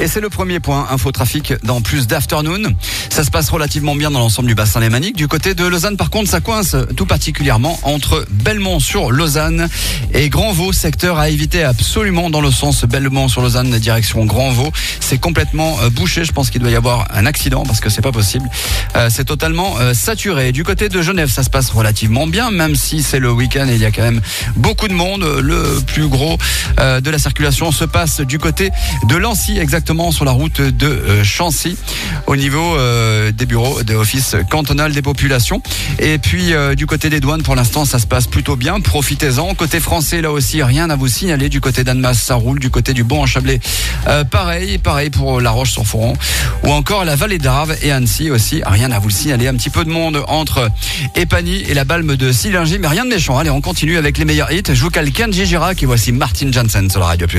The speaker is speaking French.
Et c'est le premier point infotrafic dans Plus d'Afternoon. Ça se passe relativement bien dans l'ensemble du bassin lémanique. Du côté de Lausanne, par contre, ça coince tout particulièrement entre Belmont-sur-Lausanne et Grand-Vaux. Secteur à éviter absolument dans le sens Belmont-sur-Lausanne, direction Grand-Vaux. C'est complètement bouché. Je pense qu'il doit y avoir un accident parce que c'est pas possible. C'est totalement saturé. Du côté de Genève, ça se passe relativement bien, même si c'est le week-end et il y a quand même beaucoup de monde. Le plus gros de la circulation se passe du côté de Lancy, exactement sur la route de Chancy, au niveau des bureaux de l'office cantonal des populations. Et puis du côté des douanes, pour l'instant, ça se passe plutôt bien. Profitez-en. Côté français, là aussi, rien à vous signaler. Du côté d'Annemasse, ça roule. Du côté du Bon-en-Chablais, pareil pour La Roche-sur-Foron. Ou encore la vallée d'Arve et Annecy aussi. Rien à vous le signaler. Un petit peu de monde entre Epagny et la Balme de Sillingy, mais rien de méchant. Allez, on continue avec les meilleurs hits. Je vous cale Kenji Girac et voici Martin Jansen sur la Radio Plus.